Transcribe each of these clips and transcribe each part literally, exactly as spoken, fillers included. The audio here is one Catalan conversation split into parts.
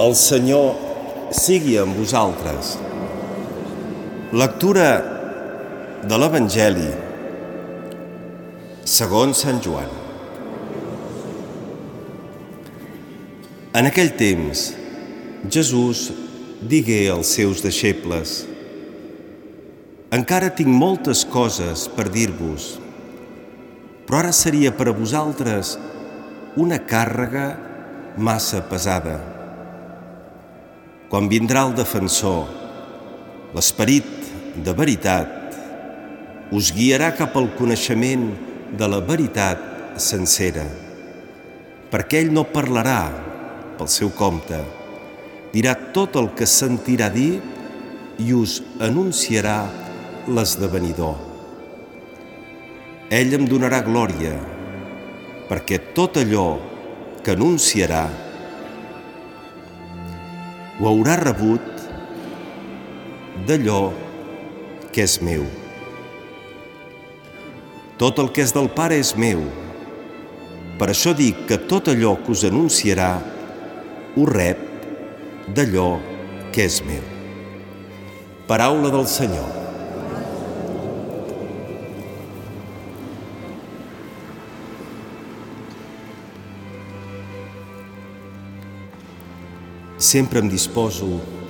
El Senyor sigui amb vosaltres. Lectura de l'Evangeli segons Sant Joan. En aquell temps, Jesús digué als seus deixebles: «Encara tinc moltes coses per dir-vos, però ara seria per a vosaltres una càrrega massa pesada. Quan vindrà el Defensor, l'Esperit de veritat, us guiarà cap al coneixement de la veritat sencera, perquè ell no parlarà pel seu compte, dirà tot el que sentirà dir i us anunciarà l'esdevenidor. Ell em donarà glòria, perquè tot allò que anunciarà ho haurà rebut d'allò que és meu. Tot el que és del Pare és meu. Per això dic que tot allò que us anunciarà ho rep d'allò que és meu». Paraula del Senyor. Sempre em disposo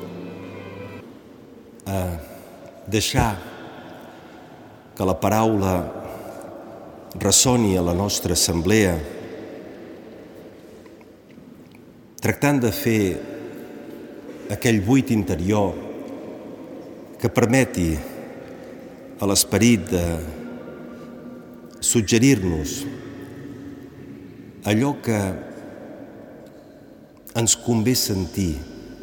a deixar que la paraula ressoni a la nostra assemblea, tractant de fer aquell buit interior que permeti a l'esperit de suggerir-nos allò que ens convé sentir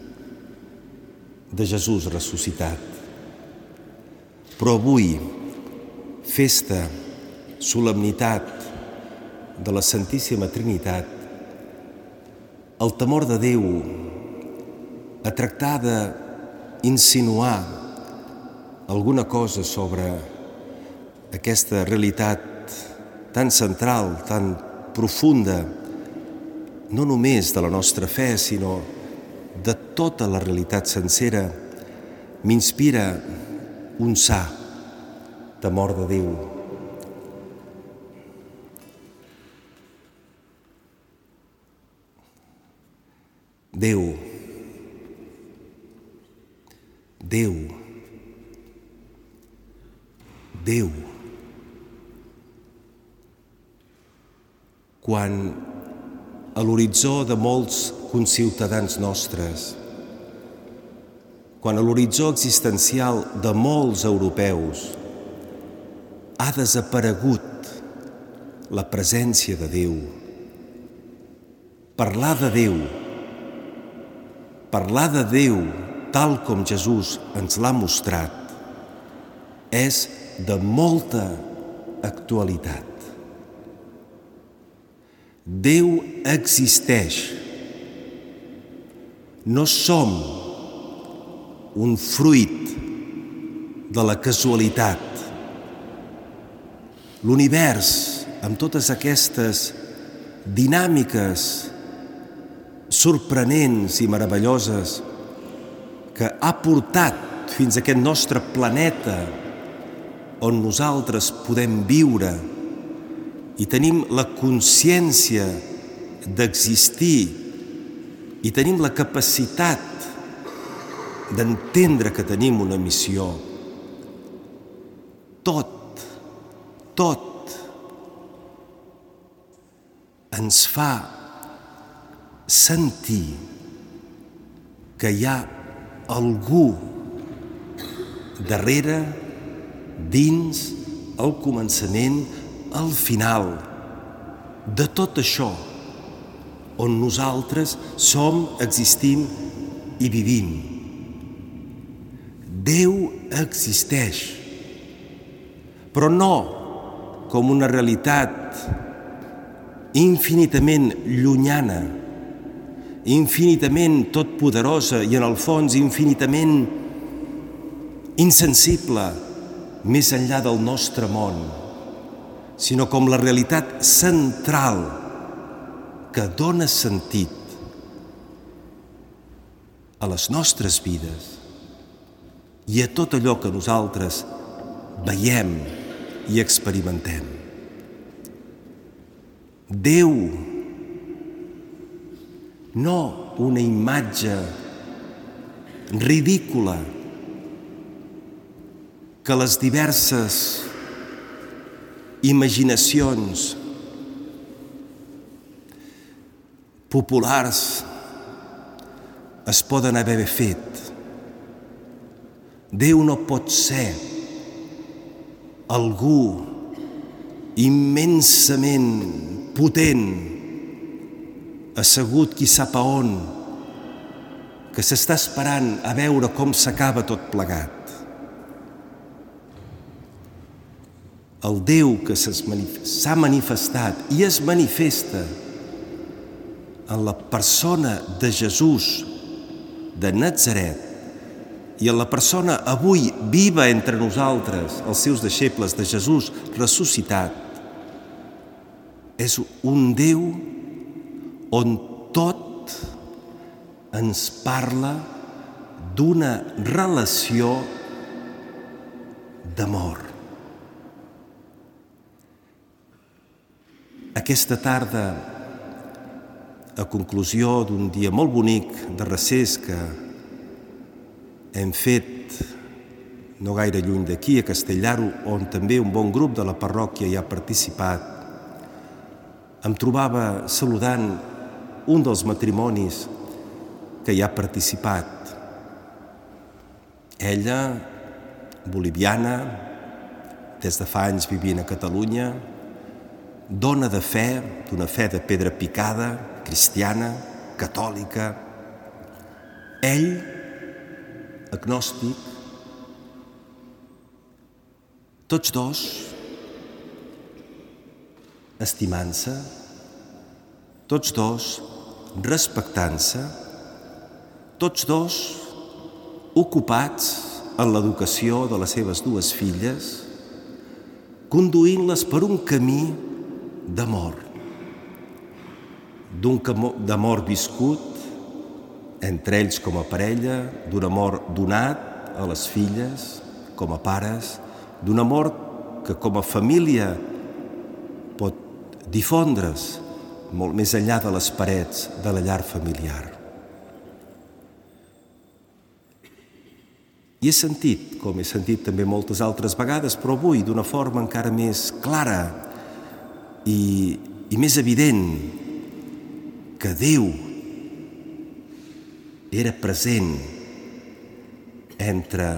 de Jesús ressuscitat. Però avui, festa, solemnitat de la Santíssima Trinitat, el temor de Déu a tractar d'insinuar alguna cosa sobre aquesta realitat tan central, tan profunda, no només de la nostra fe, sinó de tota la realitat sencera, m'inspira un sa temor de Déu. Déu, Déu, Déu. Quan a l'horitzó de molts conciutadans nostres, quan a l'horitzó existencial de molts europeus ha desaparegut la presència de Déu, parlar de Déu, parlar de Déu tal com Jesús ens l'ha mostrat, és de molta actualitat. Déu existeix. No som un fruit de la casualitat. L'univers, amb totes aquestes dinàmiques sorprenents i meravelloses que ha portat fins a aquest nostre planeta on nosaltres podem viure i tenim la consciència d'existir i tenim la capacitat d'entendre que tenim una missió. Tot, tot ens fa sentir que hi ha algú darrere, dins, al començament, al final de tot això on nosaltres som, existim i vivim. Déu existeix, però no com una realitat infinitament llunyana, infinitament totpoderosa i en el fons infinitament insensible més enllà del nostre món, sinó com la realitat central que dona sentit a les nostres vides i a tot allò que nosaltres veiem i experimentem. Déu, no una imatge ridícula que les diverses imaginacions populars es poden haver fet. Déu no pot ser algú immensament potent, assegut qui sap a on, que s'està esperant a veure com s'acaba tot plegat. El Déu que s'ha manifestat i es manifesta en la persona de Jesús de Natzaret i en la persona avui viva entre nosaltres, els seus deixebles de Jesús ressuscitat, és un Déu on tot ens parla d'una relació d'amor. Aquesta tarda, a conclusió d'un dia molt bonic de recés que hem fet no gaire lluny d'aquí, a Castellaro, on també un bon grup de la parròquia hi ha participat, em trobava saludant un dels matrimonis que hi ha participat. Ella, boliviana, des de fa anys vivint a Catalunya, dona de fe, d'una fe de pedra picada, cristiana, catòlica. Ell, agnòstic, tots dos estimant-se, tots dos respectant-se, tots dos ocupats en l'educació de les seves dues filles, conduint-les per un camí d'amor, d'un d'amor viscut entre ells com a parella, d'un amor donat a les filles com a pares, d'un amor que com a família pot difondre's molt més enllà de les parets de la llar familiar. I he sentit, com he sentit també moltes altres vegades, però avui d'una forma encara més clara i, i més evident, que Déu era present entre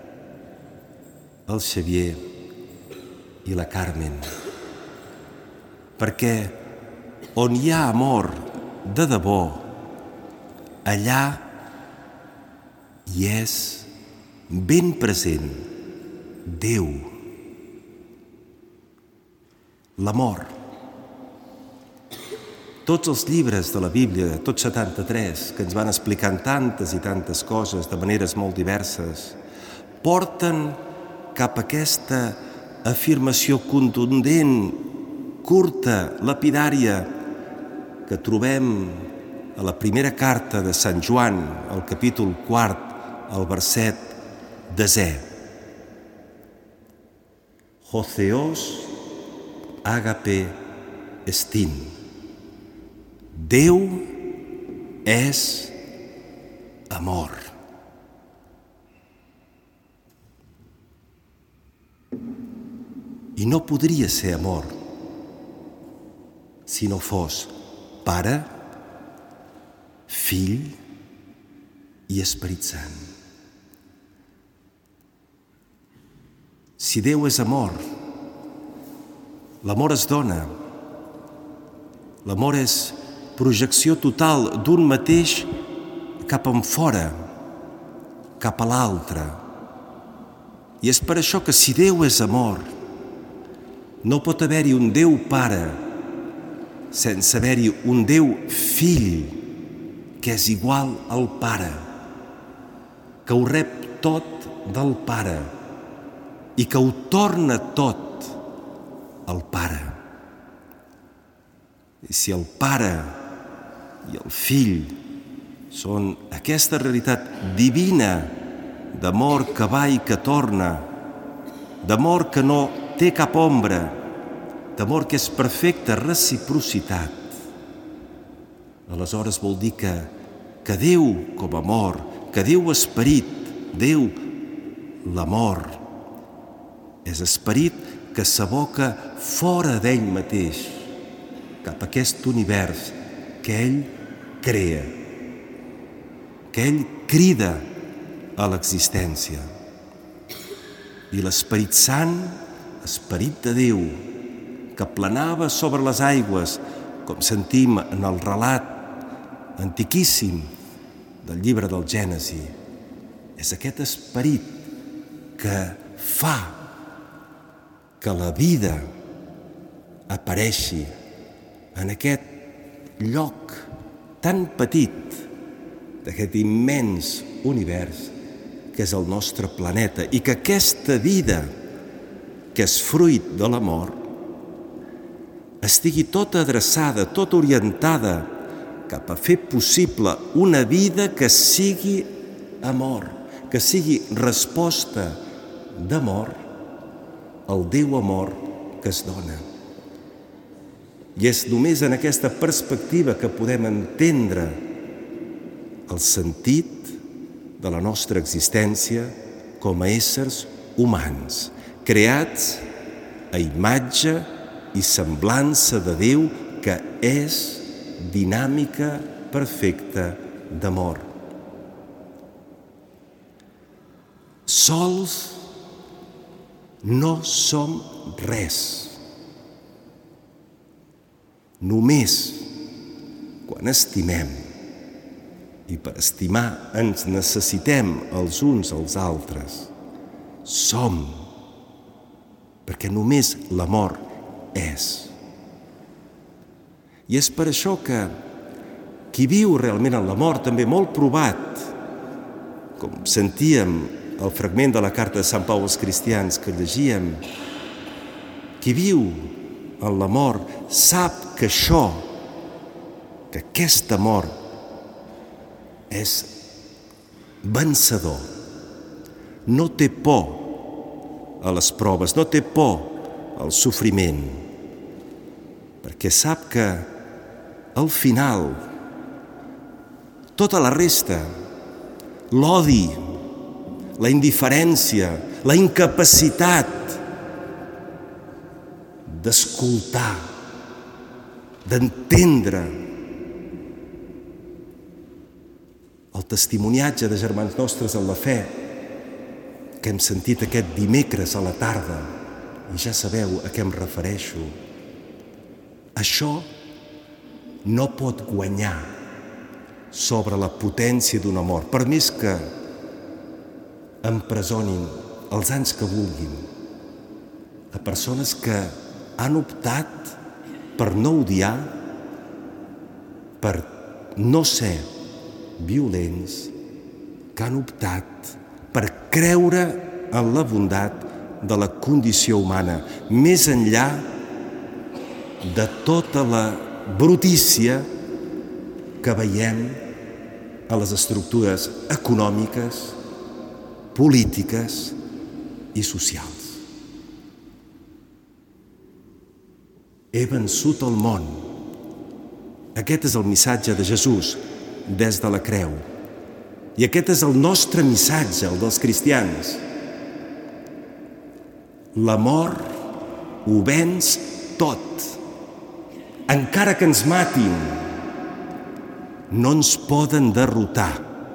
el Xavier i la Carmen. Perquè on hi ha amor de debò, allà hi és ben present Déu. L'amor. Tots els llibres de la Bíblia, tots setanta-tres, que ens van explicant tantes i tantes coses de maneres molt diverses, porten cap a aquesta afirmació contundent, curta, lapidària, que trobem a la primera carta de Sant Joan, al capítol quart, al verset desè. Ho theos agape estin. Déu és amor. I no podria ser amor si no fos Pare, Fill i Esperit Sant. Si Déu és amor, l'amor es dona. L'amor és projecció total d'un mateix cap enfora, cap a l'altre. I és per això que si Déu és amor, no pot haver-hi un Déu Pare sense haver-hi un Déu Fill que és igual al Pare, que ho rep tot del Pare i que ho torna tot al Pare. I si el Pare i el Fill són aquesta realitat divina d'amor que va i que torna, d'amor que no té cap ombra, d'amor que és perfecta reciprocitat. Aleshores vol dir que, que Déu com a amor, que Déu esperit, Déu l'amor, és esperit que s'aboca fora d'ell mateix, cap a aquest univers que ell crea, que ell crida a l'existència. I l'Esperit Sant, Esperit de Déu, que planava sobre les aigües, com sentim en el relat antiquíssim del llibre del Gènesi, és aquest esperit que fa que la vida apareixi en aquest lloc tan petit d'aquest immens univers que és el nostre planeta, i que aquesta vida que és fruit de l'amor estigui tota adreçada, tota orientada cap a fer possible una vida que sigui amor, que sigui resposta d'amor al Déu amor que es dona. I és només en aquesta perspectiva que podem entendre el sentit de la nostra existència com a éssers humans, creats a imatge i semblança de Déu, que és dinàmica perfecta d'amor. Sols no som res. Només quan estimem, i per estimar ens necessitem els uns als altres, som, perquè només l'amor és. I és per això que qui viu realment en l'amor, també molt provat, com sentíem el fragment de la carta de Sant Pau als cristians que llegíem, qui viu en l'amor sap que això, que aquest amor és vencedor. No té por a les proves, no té por al sofriment, perquè sap que al final tota la resta, l'odi, la indiferència, la incapacitat d'escoltar, d'entendre el testimoniatge de germans nostres en la fe que hem sentit aquest dimecres a la tarda, i ja sabeu a què em refereixo. Això no pot guanyar sobre la potència d'un amor, per més que empresonin els anys que vulguin a persones que han optat per no odiar, per no ser violents, que han optat per creure en la bondat de la condició humana, més enllà de tota la brutícia que veiem a les estructures econòmiques, polítiques i socials. He vençut el món. Aquest és el missatge de Jesús des de la creu. I aquest és el nostre missatge, el dels cristians. L'amor ho venç tot. Encara que ens matin, no ens poden derrotar.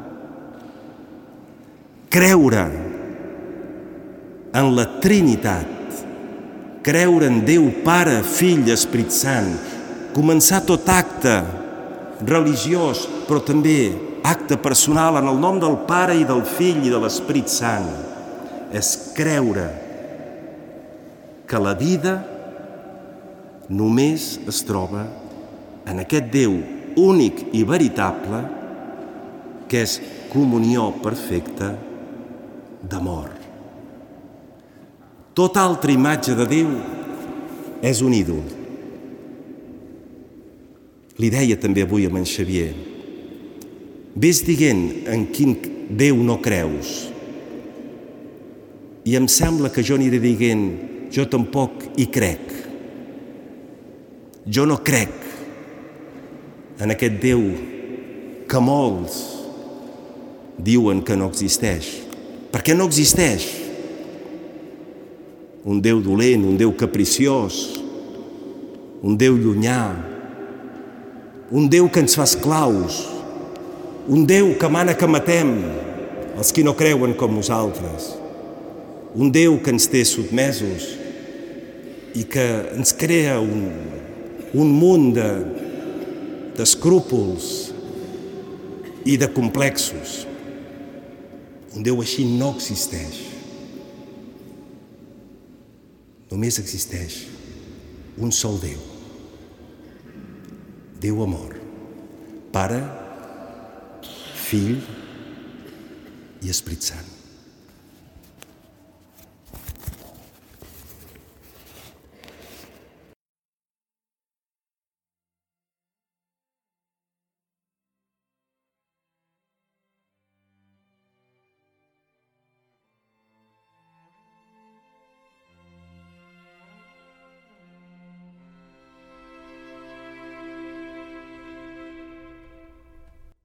Creure en la Trinitat, creure en Déu Pare, Fill i Esperit Sant, començar tot acte religiós, però també acte personal en el nom del Pare i del Fill i de l'Esperit Sant, és creure que la vida només es troba en aquest Déu únic i veritable, que és comunió perfecta d'amor. Tota altra imatge de Déu és un ídol. Li deia també avui a en Xavier, Ves dient en quin Déu no creus. I em sembla que jo aniré dient, jo tampoc hi crec. Jo no crec en aquest Déu que molts diuen que no existeix. Perquè no existeix. Un Déu dolent, un Déu capriciós, un Déu llunyà, un Déu que ens fa esclaus, un Déu que mana que matem els qui no creuen com nosaltres, un Déu que ens té sotmesos i que ens crea un, un munt de, d'escrúpols i de complexos. Un Déu així no existeix. Només existeix un sol Déu. Déu amor. Pare, Fill i Esperit Sant.